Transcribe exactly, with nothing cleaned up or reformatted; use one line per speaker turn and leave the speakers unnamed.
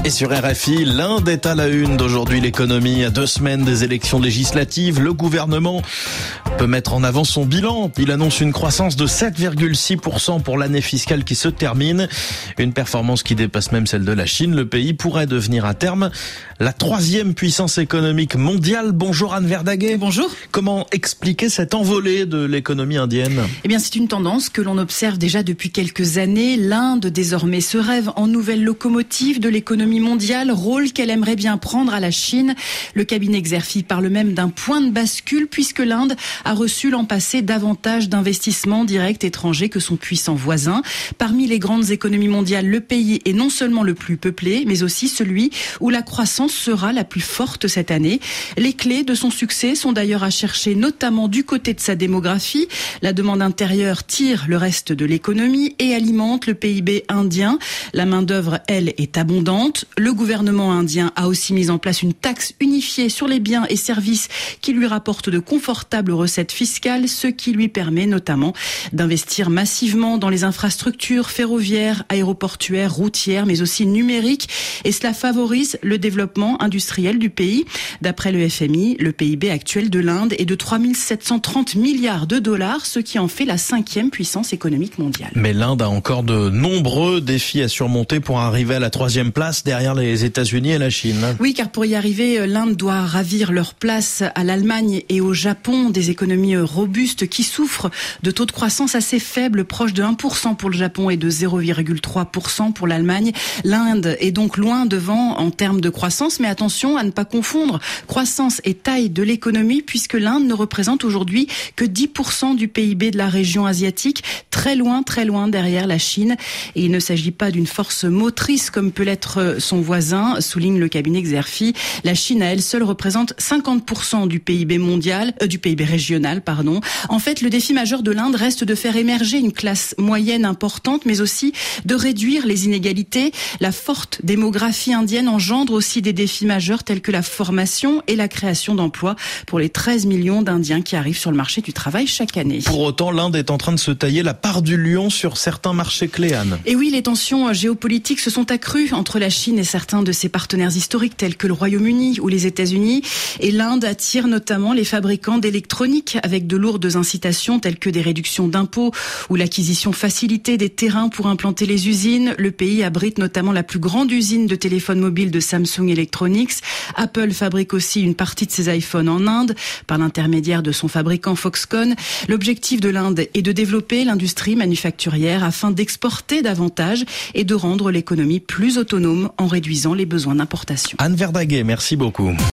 Et sur R F I, l'Inde est à la une d'aujourd'hui l'économie. À deux semaines des élections législatives, le gouvernement peut mettre en avant son bilan. Il annonce une croissance de sept virgule six pour cent pour l'année fiscale qui se termine. Une performance qui dépasse même celle de la Chine. Le pays pourrait devenir à terme la troisième puissance économique mondiale. Bonjour Anne Verdaguet.
Bonjour.
Comment expliquer cette envolée de l'économie indienne ?
Eh bien, c'est une tendance que l'on observe déjà depuis quelques années. L'Inde, désormais, se rêve en nouvelle locomotive de l'économie mondiale, rôle qu'elle aimerait bien prendre à la Chine. Le cabinet Xerfi parle même d'un point de bascule puisque l'Inde a reçu l'an passé davantage d'investissements directs étrangers que son puissant voisin. Parmi les grandes économies mondiales, le pays est non seulement le plus peuplé, mais aussi celui où la croissance sera la plus forte cette année. Les clés de son succès sont d'ailleurs à chercher notamment du côté de sa démographie. La demande intérieure tire le reste de l'économie et alimente le P I B indien. La main-d'œuvre, elle, est abondante. Le gouvernement indien a aussi mis en place une taxe unifiée sur les biens et services qui lui rapporte de confortables recettes fiscales, ce qui lui permet notamment d'investir massivement dans les infrastructures ferroviaires, aéroportuaires, routières, mais aussi numériques. Et cela favorise le développement industriel du pays. D'après le F M I, le P I B actuel de l'Inde est de trois mille sept cent trente milliards de dollars, ce qui en fait la cinquième puissance économique mondiale.
Mais l'Inde a encore de nombreux défis à surmonter pour arriver à la troisième place derrière les États-Unis et la Chine.
Oui, car pour y arriver, l'Inde doit ravir leur place à l'Allemagne et au Japon, des économies robustes qui souffrent de taux de croissance assez faibles, proches de un pour cent pour le Japon et de zéro virgule trois pour cent pour l'Allemagne. L'Inde est donc loin devant en termes de croissance, mais attention à ne pas confondre croissance et taille de l'économie, puisque l'Inde ne représente aujourd'hui que dix pour cent du P I B de la région asiatique, très loin, très loin derrière la Chine. Et il ne s'agit pas d'une force motrice comme peut l'être son voisin, souligne le cabinet Xerfi. La Chine, à elle seule, représente cinquante pour cent du P I B mondial, euh, du P I B régional, pardon. En fait, le défi majeur de l'Inde reste de faire émerger une classe moyenne importante, mais aussi de réduire les inégalités. La forte démographie indienne engendre aussi des défis majeurs tels que la formation et la création d'emplois pour les treize millions d'Indiens qui arrivent sur le marché du travail chaque année.
Pour autant, l'Inde est en train de se tailler la part du lion sur certains marchés clés, Anne.
Et oui, les tensions géopolitiques se sont accrues entre la Chine et certains de ses partenaires historiques tels que le Royaume-Uni ou les États-Unis. Et l'Inde attire notamment les fabricants d'électronique avec de lourdes incitations telles que des réductions d'impôts ou l'acquisition facilitée des terrains pour implanter les usines. Le pays abrite notamment la plus grande usine de téléphones mobiles de Samsung Electronics. Apple fabrique aussi une partie de ses iPhones en Inde par l'intermédiaire de son fabricant Foxconn. L'objectif de l'Inde est de développer l'industrie manufacturière afin d'exporter davantage et de rendre l'économie plus autonome en réduisant les besoins d'importation.
Anne Verdaguet, merci beaucoup.